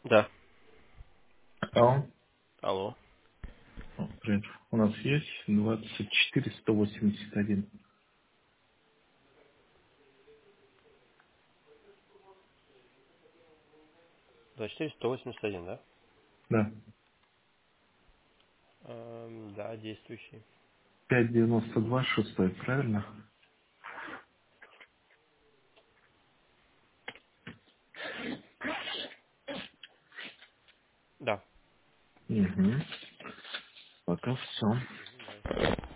Да. Алло. Алло. Привет. У нас есть 24181. 24181, да? Да. Да, действующий. 592 шестой, правильно? Да. Угу. Пока все. Мгм, да.